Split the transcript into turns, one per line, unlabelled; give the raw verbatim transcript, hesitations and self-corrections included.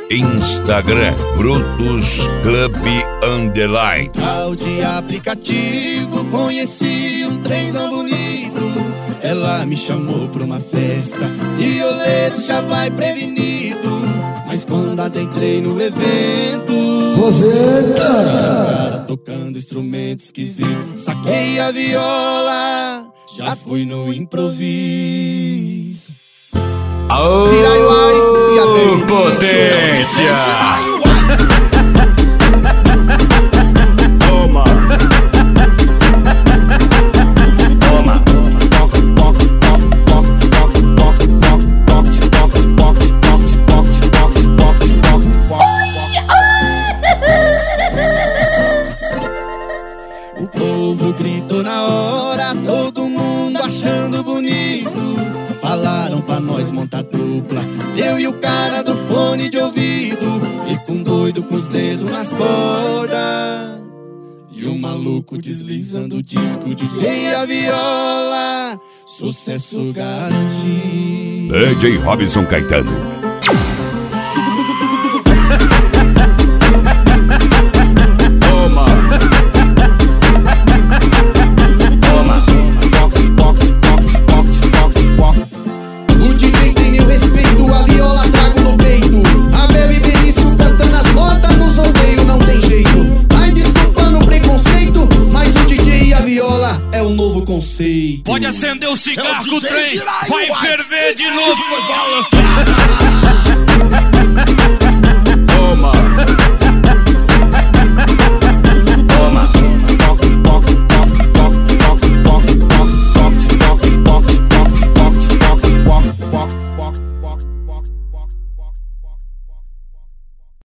Instagram, Brutus Club Underline.
Tal de aplicativo, conheci um trenzão bonito. Ela me chamou pra uma festa e o leiro já vai prevenido. Mas quando adentrei no evento,
você
tá tocando instrumento esquisito. Saquei a viola, já fui no improviso.
Aô, potência! Toma! Toma!
O povo gritou na hora, todo mundo achando bonito. Falaram pra nós montar dupla, eu e o cara do fone de ouvido. Fico um doido com os dedos nas cordas e o maluco deslizando o disco, D J a viola, sucesso garantido.
D J Robson Caetano.
Toma!
O D J tem meu respeito, a viola trago no peito. A Bebe Benício cantando as notas nos rodeios, não tem jeito. Vai desculpando o preconceito, mas o D J e a viola é o novo conceito.
Pode acender o cigarro,
É o
o trem
Giraí,
vai
uai.
ferver de novo.
Balançar.